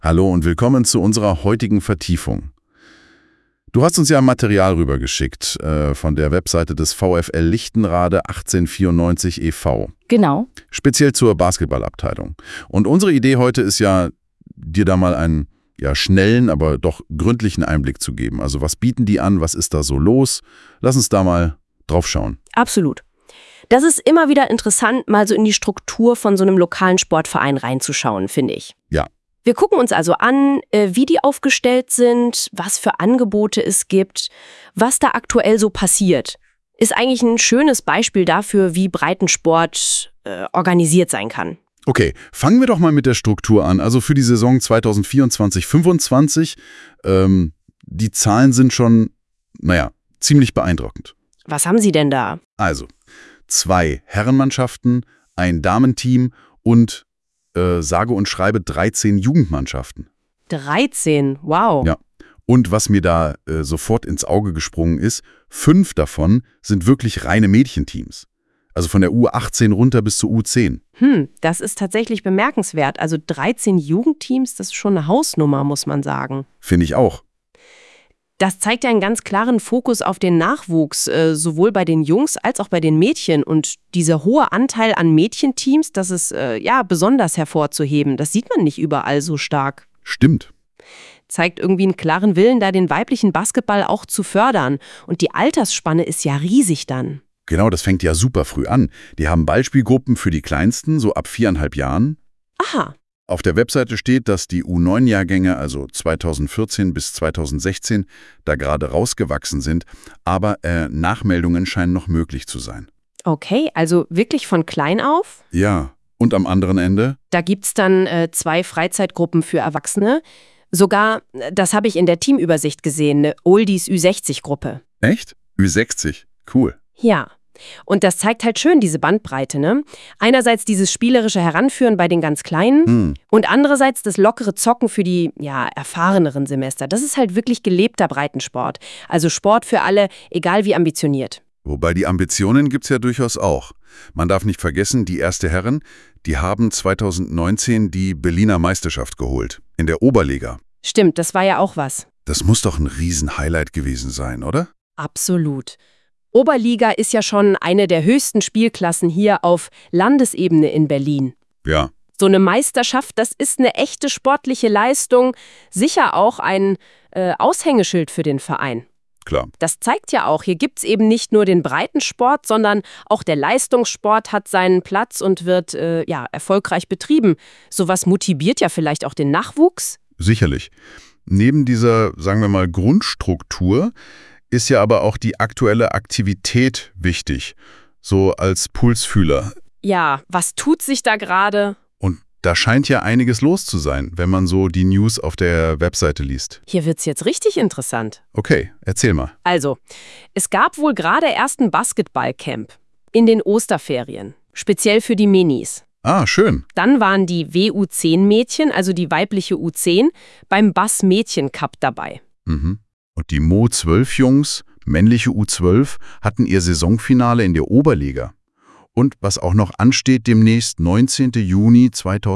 Hallo und willkommen zu unserer heutigen Vertiefung. Du hast uns ja Material rübergeschickt von der Webseite des VfL Lichtenrade 1894 e.V. Genau. Speziell zur Basketballabteilung. Und unsere Idee heute ist ja, dir da mal einen schnellen, aber doch gründlichen Einblick zu geben. Also was bieten die an, was ist da so los? Lass uns da mal drauf schauen. Absolut. Das ist immer wieder interessant, mal so in die Struktur von so einem lokalen Sportverein reinzuschauen, finde ich. Ja. Wir gucken uns also an, wie die aufgestellt sind, was für Angebote es gibt, was da aktuell so passiert. Ist eigentlich ein schönes Beispiel dafür, wie Breitensport organisiert sein kann. Okay, fangen wir doch mal mit der Struktur an. Also für die Saison 2024/25, die Zahlen sind schon, ziemlich beeindruckend. Was haben Sie denn da? Also, 2 Herrenmannschaften, ein Damenteam und sage und schreibe 13 Jugendmannschaften. 13, wow. Ja. Und was mir da sofort ins Auge gesprungen ist, 5 davon sind wirklich reine Mädchenteams. Also von der U18 runter bis zur U10. Das ist tatsächlich bemerkenswert. Also 13 Jugendteams, das ist schon eine Hausnummer, muss man sagen. Finde ich auch. Das zeigt ja einen ganz klaren Fokus auf den Nachwuchs, sowohl bei den Jungs als auch bei den Mädchen. Und dieser hohe Anteil an Mädchenteams, das ist besonders hervorzuheben. Das sieht man nicht überall so stark. Stimmt. Zeigt irgendwie einen klaren Willen, da den weiblichen Basketball auch zu fördern. Und die Altersspanne ist ja riesig dann. Genau, das fängt ja super früh an. Die haben Ballspielgruppen für die Kleinsten, so ab 4,5 Jahren. Aha. Auf der Webseite steht, dass die U9-Jahrgänge, also 2014 bis 2016, da gerade rausgewachsen sind, aber Nachmeldungen scheinen noch möglich zu sein. Okay, also wirklich von klein auf? Ja, und am anderen Ende? Da gibt's dann 2 Freizeitgruppen für Erwachsene. Sogar, das habe ich in der Teamübersicht gesehen, eine Oldies Ü60-Gruppe. Echt? Ü60, cool. Ja. Und das zeigt halt schön diese Bandbreite, ne? Einerseits dieses spielerische Heranführen bei den ganz Kleinen und andererseits das lockere Zocken für die, erfahreneren Semester. Das ist halt wirklich gelebter Breitensport. Also Sport für alle, egal wie ambitioniert. Wobei die Ambitionen gibt's ja durchaus auch. Man darf nicht vergessen, die erste Herren, die haben 2019 die Berliner Meisterschaft geholt, in der Oberliga. Stimmt, das war ja auch was. Das muss doch ein Riesen-Highlight gewesen sein, oder? Absolut. Oberliga ist ja schon eine der höchsten Spielklassen hier auf Landesebene in Berlin. Ja. So eine Meisterschaft, das ist eine echte sportliche Leistung, sicher auch ein Aushängeschild für den Verein. Klar. Das zeigt ja auch, hier gibt's eben nicht nur den Breitensport, sondern auch der Leistungssport hat seinen Platz und wird erfolgreich betrieben. Sowas motiviert ja vielleicht auch den Nachwuchs? Sicherlich. Neben dieser, sagen wir mal, Grundstruktur ist ja aber auch die aktuelle Aktivität wichtig, so als Pulsfühler. Ja, was tut sich da gerade? Und da scheint ja einiges los zu sein, wenn man so die News auf der Webseite liest. Hier wird's jetzt richtig interessant. Okay, erzähl mal. Also, es gab wohl gerade erst ein Basketballcamp in den Osterferien, speziell für die Minis. Ah, schön. Dann waren die WU10-Mädchen, also die weibliche U10, beim Bass-Mädchen-Cup dabei. Mhm. Und die Mo-12-Jungs, männliche U12, hatten ihr Saisonfinale in der Oberliga. Und was auch noch ansteht demnächst, 19. Juni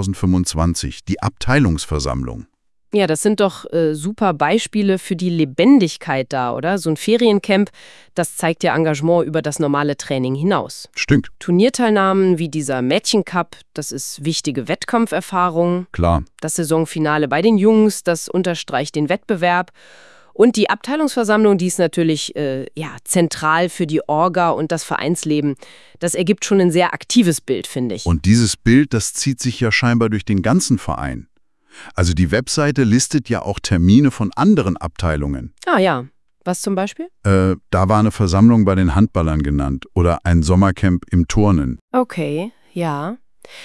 2025, die Abteilungsversammlung. Ja, das sind doch super Beispiele für die Lebendigkeit da, oder? So ein Feriencamp, das zeigt ja Engagement über das normale Training hinaus. Stimmt. Turnierteilnahmen wie dieser Mädchencup, das ist wichtige Wettkampferfahrung. Klar. Das Saisonfinale bei den Jungs, das unterstreicht den Wettbewerb. Und die Abteilungsversammlung, die ist natürlich zentral für die Orga und das Vereinsleben. Das ergibt schon ein sehr aktives Bild, finde ich. Und dieses Bild, das zieht sich ja scheinbar durch den ganzen Verein. Also die Webseite listet ja auch Termine von anderen Abteilungen. Ah ja, was zum Beispiel? Da war eine Versammlung bei den Handballern genannt oder ein Sommercamp im Turnen. Okay, ja.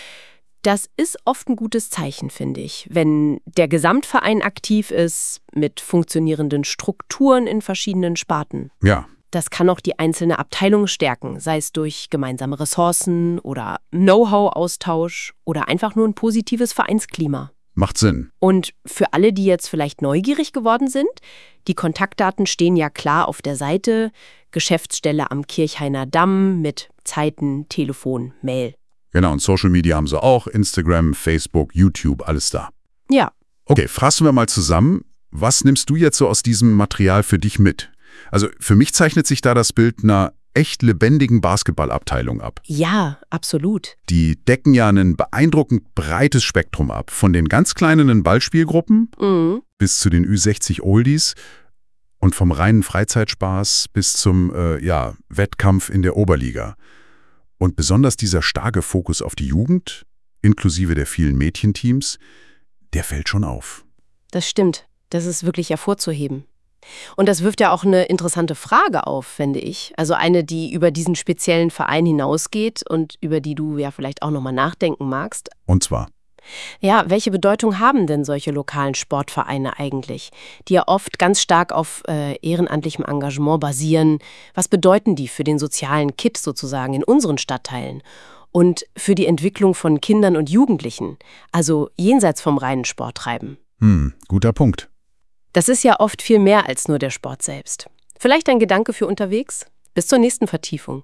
Das ist oft ein gutes Zeichen, finde ich, wenn der Gesamtverein aktiv ist mit funktionierenden Strukturen in verschiedenen Sparten. Ja. Das kann auch die einzelne Abteilung stärken, sei es durch gemeinsame Ressourcen oder Know-how-Austausch oder einfach nur ein positives Vereinsklima. Macht Sinn. Und für alle, die jetzt vielleicht neugierig geworden sind, die Kontaktdaten stehen ja klar auf der Seite, Geschäftsstelle am Kirchhainer Damm mit Zeiten, Telefon, Mail. Genau, und Social Media haben sie auch, Instagram, Facebook, YouTube, alles da. Ja, Okay, fassen wir mal zusammen. Was nimmst du jetzt so aus diesem Material für dich mit? Also für mich zeichnet sich da das Bild einer echt lebendigen Basketballabteilung ab. Ja, absolut. Die decken ja ein beeindruckend breites Spektrum ab. Von den ganz kleinen Ballspielgruppen bis zu den Ü60 Oldies und vom reinen Freizeitspaß bis zum Wettkampf in der Oberliga. Und besonders dieser starke Fokus auf die Jugend, inklusive der vielen Mädchenteams, der fällt schon auf. Das stimmt. Das ist wirklich hervorzuheben. Und das wirft ja auch eine interessante Frage auf, finde ich. Also eine, die über diesen speziellen Verein hinausgeht und über die du ja vielleicht auch nochmal nachdenken magst. Und zwar? Ja, welche Bedeutung haben denn solche lokalen Sportvereine eigentlich, die ja oft ganz stark auf ehrenamtlichem Engagement basieren? Was bedeuten die für den sozialen Kit sozusagen in unseren Stadtteilen? Und für die Entwicklung von Kindern und Jugendlichen, also jenseits vom reinen Sporttreiben? Guter Punkt. Das ist ja oft viel mehr als nur der Sport selbst. Vielleicht ein Gedanke für unterwegs? Bis zur nächsten Vertiefung.